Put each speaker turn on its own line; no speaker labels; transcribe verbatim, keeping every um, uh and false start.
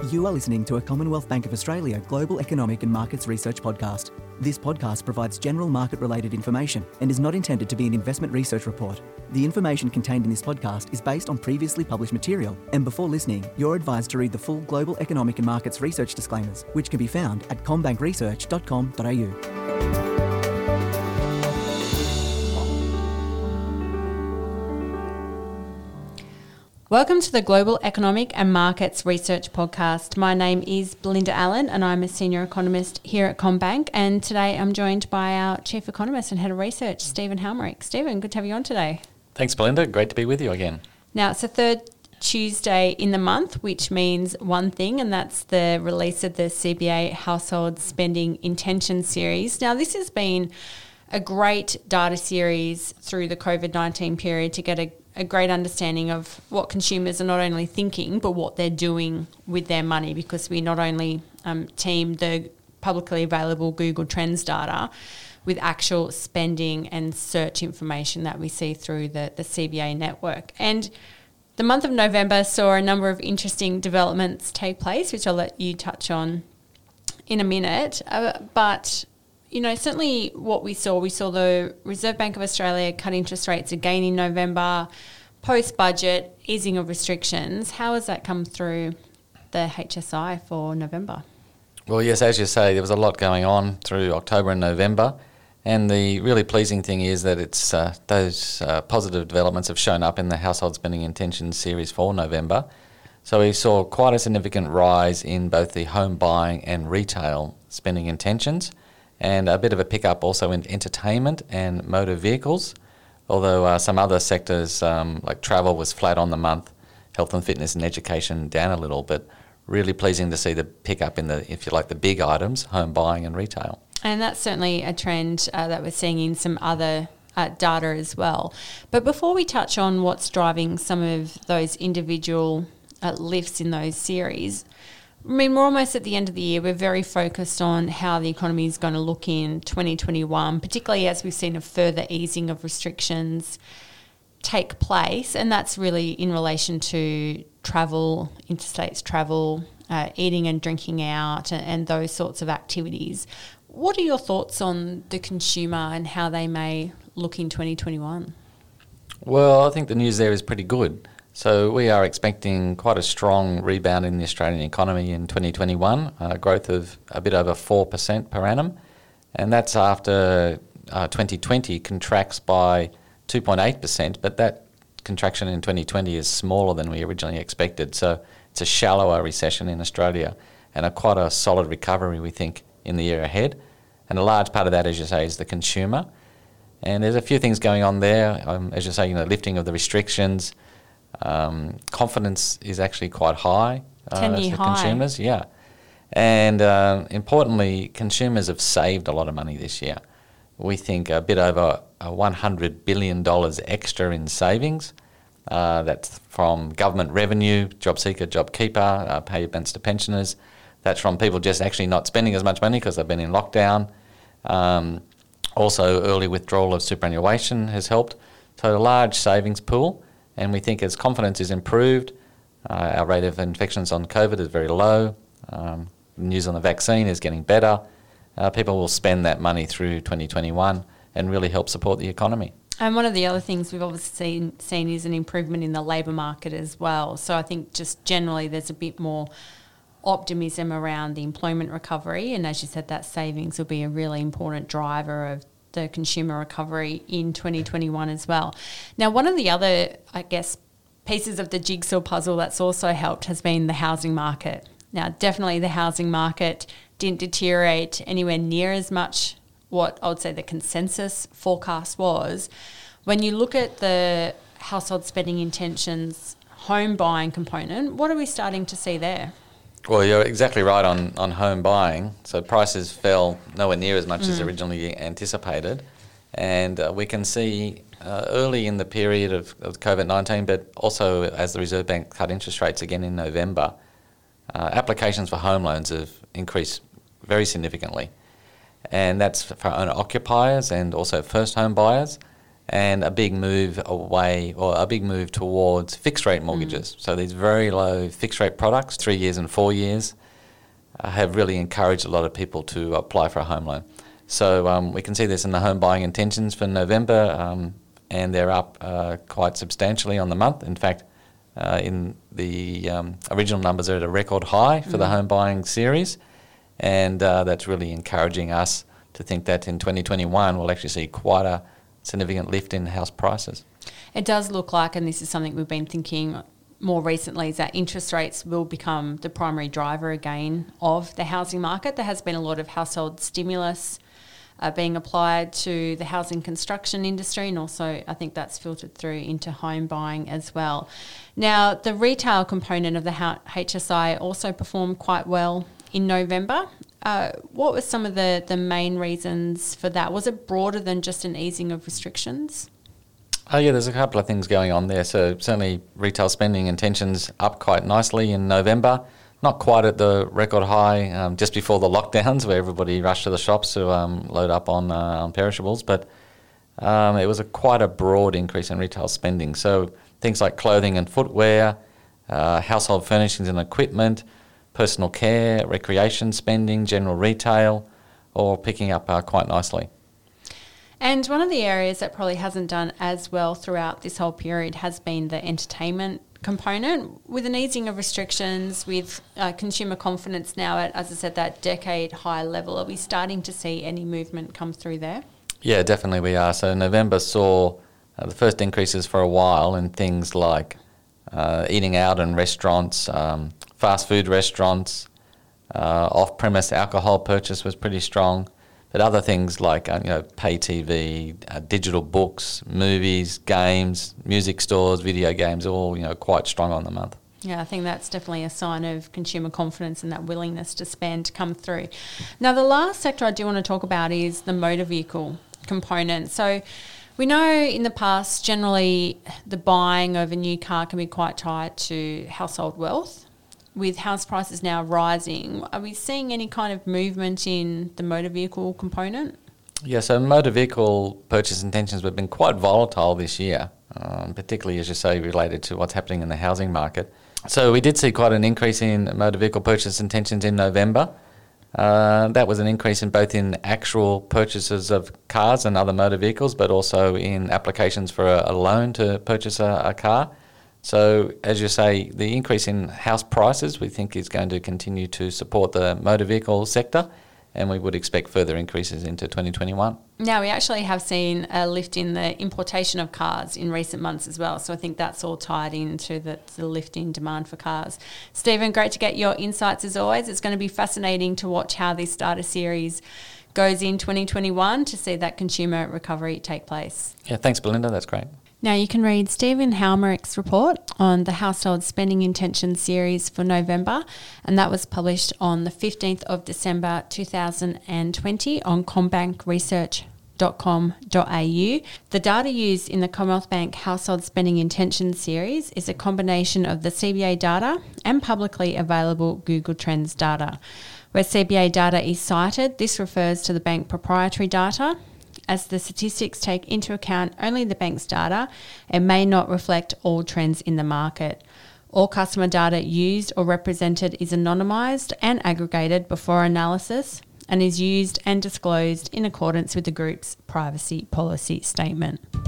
You are listening to a Commonwealth Bank of Australia Global Economic and Markets Research podcast. This podcast provides general market-related information and is not intended to be an investment research report. The information contained in this podcast is based on previously published material, and before listening, you're advised to read the full Global Economic and Markets Research disclaimers, which can be found at combank research dot com dot a u.
Welcome to the Global Economic and Markets Research Podcast. My name is Belinda Allen and I'm a Senior Economist here at CommBank, and today I'm joined by our Chief Economist and Head of Research, Stephen Halmerick. Stephen, good to have you on today.
Thanks, Belinda. Great to be with you again.
Now, it's the third Tuesday in the month, which means one thing, and that's the release of the C B A Household Spending Intention Series. Now, this has been a great data series through the COVID nineteen period to get a a great understanding of what consumers are not only thinking, but what they're doing with their money, because we not only um, team the publicly available Google Trends data with actual spending and search information that we see through the, the C B A network. And the month of November saw a number of interesting developments take place, which I'll let you touch on in a minute. Uh, but You know, certainly what we saw, we saw the Reserve Bank of Australia cut interest rates again in November, post-budget, easing of restrictions. How has that come through the H S I for November?
Well, yes, as you say, there was a lot going on through October and November, and the really pleasing thing is that it's uh, those uh, positive developments have shown up in the Household Spending Intentions series for November. So we saw quite a significant rise in both the home buying and retail spending intentions, and a bit of a pickup also in entertainment and motor vehicles, although uh, some other sectors um, like travel was flat on the month, health and fitness and education down a little, but really pleasing to see the pickup in the, if you like, the big items, home buying and retail.
And that's certainly a trend uh, that we're seeing in some other uh, data as well. But before we touch on what's driving some of those individual uh, lifts in those series, I mean, we're almost at the end of the year. We're very focused on how the economy is going to look in twenty twenty-one, particularly as we've seen a further easing of restrictions take place. And that's really in relation to travel, interstate travel, uh, eating and drinking out, and, and those sorts of activities. What are your thoughts on the consumer and how they may look in twenty twenty-one?
Well, I think the news there is pretty good. So we are expecting quite a strong rebound in the Australian economy in twenty twenty-one, uh, growth of a bit over four percent per annum. And that's after uh, twenty twenty contracts by two point eight percent, but that contraction in twenty twenty is smaller than we originally expected. So it's a shallower recession in Australia and a quite a solid recovery, we think, in the year ahead. And a large part of that, as you say, is the consumer. And there's a few things going on there. Um, as you say, you know, lifting of the restrictions. Um, confidence is actually quite high uh,
ten-year
for
high.
consumers, yeah. And uh, importantly, consumers have saved a lot of money this year. We think a bit over uh, one hundred billion dollars extra in savings. Uh, that's from government revenue, JobSeeker, JobKeeper, uh, payments to pensioners. That's from people just actually not spending as much money because they've been in lockdown. Um, also, early withdrawal of superannuation has helped. So a large savings pool. And we think as confidence is improved, uh, our rate of infections on COVID is very low. Um, news on the vaccine is getting better. Uh, people will spend that money through twenty twenty-one and really help support the economy.
And one of the other things we've obviously seen, seen is an improvement in the labour market as well. So I think just generally there's a bit more optimism around the employment recovery. And as you said, that savings will be a really important driver of the consumer recovery in twenty twenty-one as well. Now, one of the other, I guess, pieces of the jigsaw puzzle that's also helped has been the housing market. Now, definitely the housing market didn't deteriorate anywhere near as much what I would say the consensus forecast was. When you look at the household spending intentions home buying component, what are we starting to see there?
Well, you're exactly right on, on home buying. So prices fell nowhere near as much mm. as originally anticipated. And uh, we can see uh, early in the period of, of COVID nineteen, but also as the Reserve Bank cut interest rates again in November, uh, applications for home loans have increased very significantly. And that's for owner-occupiers and also first home buyers. and a big move away or a big move towards fixed rate mortgages. Mm. So these very low fixed rate products, three years and four years, uh, have really encouraged a lot of people to apply for a home loan. So um, we can see this in the home buying intentions for November, um, and they're up uh, quite substantially on the month. In fact, uh, in the um, original numbers are at a record high for mm. the home buying series, and uh, that's really encouraging us to think that in twenty twenty-one we'll actually see quite a significant lift in house prices.
It does look like, and this is something we've been thinking more recently, is that interest rates will become the primary driver again of the housing market. There has been a lot of household stimulus uh, being applied to the housing construction industry, and also I think that's filtered through into home buying as well. Now, the retail component of the H S I also performed quite well in November. Uh, what were some of the, the main reasons for that? Was it broader than just an easing of restrictions?
Oh yeah, there's a couple of things going on there. So certainly retail spending intentions up quite nicely in November. Not quite at the record high um, just before the lockdowns where everybody rushed to the shops to um, load up on, uh, on perishables, but um, it was a quite a broad increase in retail spending. So things like clothing and footwear, uh, household furnishings and equipment, personal care, recreation spending, general retail, all picking up uh, quite nicely.
And one of the areas that probably hasn't done as well throughout this whole period has been the entertainment component. With an easing of restrictions, with uh, consumer confidence now at, as I said, that decade high level, are we starting to see any movement come through there? Yeah,
definitely we are. So November saw uh, the first increases for a while in things like uh, eating out in restaurants, um, fast food restaurants, uh, off-premise alcohol purchase was pretty strong. But other things like uh, you know, pay T V, uh, digital books, movies, games, music stores, video games, all you know quite strong on the month.
Yeah, I think that's definitely a sign of consumer confidence and that willingness to spend come through. Now, the last sector I do want to talk about is the motor vehicle component. So we know in the past, generally, the buying of a new car can be quite tied to household wealth. With house prices now rising, are we seeing any kind of movement in the motor vehicle component?
Yeah, so motor vehicle purchase intentions have been quite volatile this year, um, particularly, as you say, related to what's happening in the housing market. So we did see quite an increase in motor vehicle purchase intentions in November. Uh, that was an increase in both in actual purchases of cars and other motor vehicles, but also in applications for a, a loan to purchase a, a car. So, as you say, the increase in house prices we think is going to continue to support the motor vehicle sector, and we would expect further increases into twenty twenty-one.
Now, we actually have seen a lift in the importation of cars in recent months as well, so I think that's all tied into the, the lift in demand for cars. Stephen, great to get your insights as always. It's going to be fascinating to watch how this starter series goes in twenty twenty-one to see that consumer recovery take place.
Yeah, thanks, Belinda. That's great.
Now, you can read Stephen Halmerich's report on the Household Spending Intention series for November, and that was published on the fifteenth of December two thousand twenty on combank research dot com dot a u. The data used in the Commonwealth Bank Household Spending Intention series is a combination of the C B A data and publicly available Google Trends data. Where C B A data is cited, this refers to the bank proprietary data, as the statistics take into account only the bank's data and may not reflect all trends in the market. All customer data used or represented is anonymised and aggregated before analysis and is used and disclosed in accordance with the group's privacy policy statement.